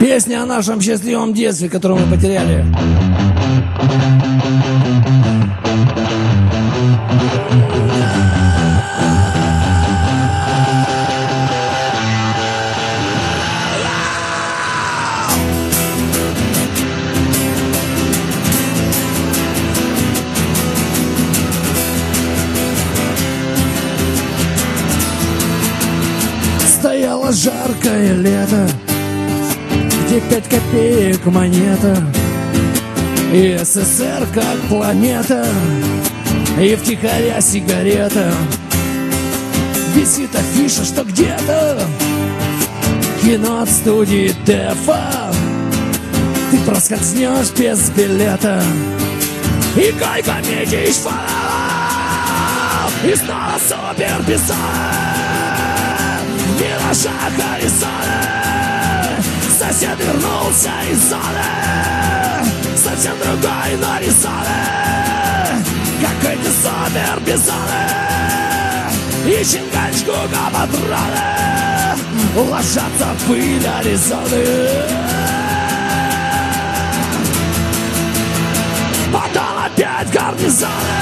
Песня о нашем счастливом детстве, которое мы потеряли. Стояло жаркое лето, где 5 копеек монета, и СССР как планета, и втихаря сигарета. Висит афиша, что где-то кино от студии ТФА. Ты проскользнешь без билета, и койка метишь фанал, и снова супер писал. Миража Харрисона, сосед вернулся из зоны, совсем другой нарисован, как эти супер-бизоны. Ищем гачку патроны, ложатся в пыль Аризоны. Потом опять гарнизоны.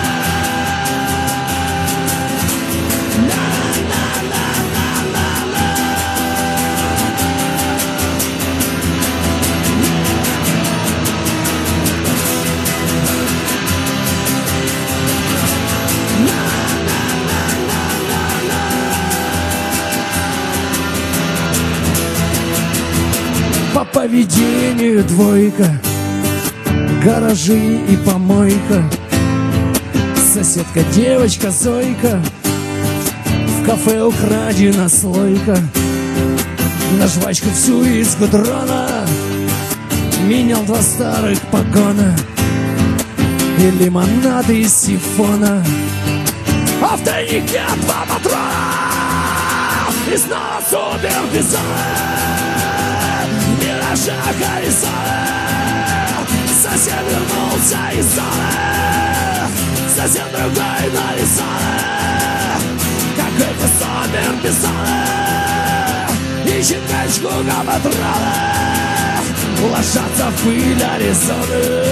По поведению двойка, гаражи и помойка. Соседка девочка Зойка, в кафе украдена слойка. На жвачку всю из гудрона менял 2 старых погона и лимонады из сифона. А в тайнике 2 патрона и снова супер-бизоны. Миража Харрисона, сосед вернулся из зоны, совсем другой нарисован, как эти супер-бизоны. Ищет качку патроны, ложатся в пыль Аризоны.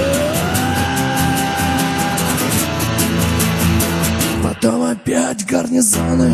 Потом опять гарнизоны.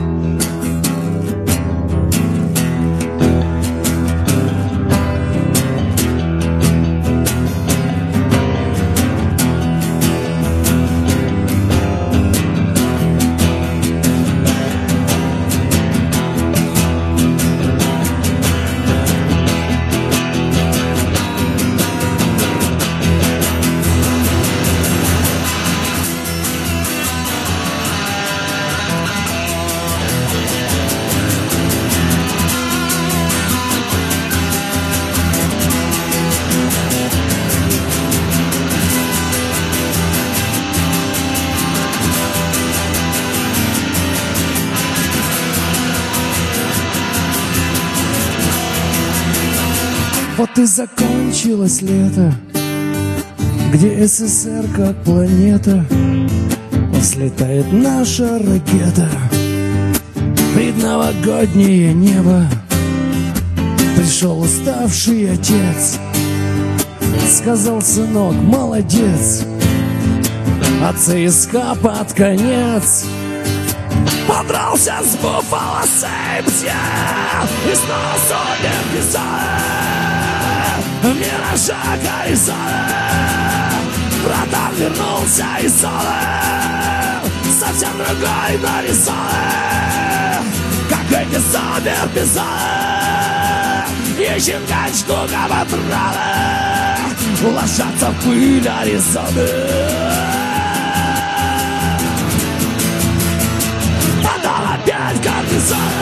Вот и закончилось лето, где СССР как планета. Взлетает наша ракета, предновогоднее небо. Пришел уставший отец, сказал: сынок, молодец. А ЦСКА под конец подрался с Буффало Сейнс, и снова супер-бизоны. Миража Харрисона, братан вернулся из зоны, совсем другой нарисован, как эти супер-бизоны. Ищем гачку патроны, ложатся в пыль Аризоны. Потом опять гарнизоны.